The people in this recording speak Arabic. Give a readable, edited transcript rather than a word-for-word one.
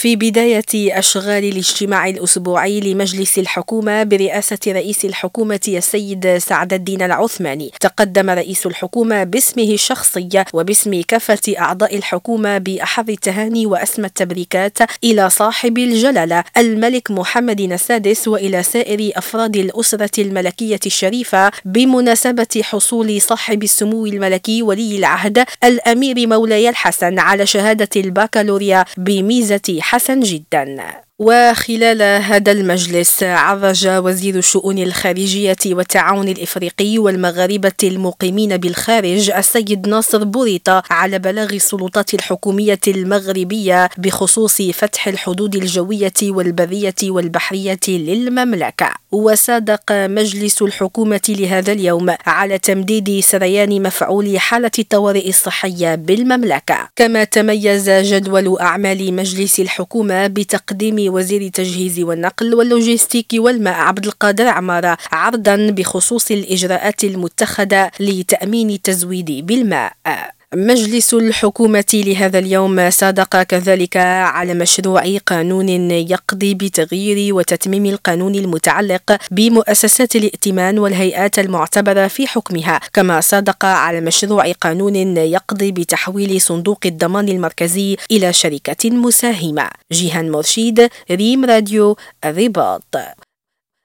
في بداية أشغال الاجتماع الأسبوعي لمجلس الحكومة برئاسة رئيس الحكومة السيد سعد الدين العثماني، تقدم رئيس الحكومة باسمه الشخصي وباسم كافة أعضاء الحكومة بأحر التهاني وأسمى التبريكات إلى صاحب الجلالة الملك محمد السادس وإلى سائر أفراد الأسرة الملكية الشريفة بمناسبة حصول صاحب السمو الملكي ولي العهد الأمير مولاي الحسن على شهادة البكالوريا بميزة حسن جدا. وخلال هذا المجلس عرج وزير الشؤون الخارجية والتعاون الإفريقي والمغاربة المقيمين بالخارج السيد ناصر بوريطة على بلاغ السلطات الحكومية المغربية بخصوص فتح الحدود الجوية والبرية والبحرية للمملكة. وصادق مجلس الحكومة لهذا اليوم على تمديد سريان مفعول حالة الطوارئ الصحية بالمملكة. كما تميز جدول أعمال مجلس الحكومة بتقديم وزير التجهيز والنقل واللوجستيك والماء عبد القادر عمارة عرضا بخصوص الإجراءات المتخذة لتأمين التزويد بالماء. مجلس الحكومة لهذا اليوم صادق كذلك على مشروع قانون يقضي بتغيير وتتميم القانون المتعلق بمؤسسات الائتمان والهيئات المعتبرة في حكمها، كما صادق على مشروع قانون يقضي بتحويل صندوق الضمان المركزي إلى شركة مساهمة. جيهان مرشيد، ريم راديو، الرباط.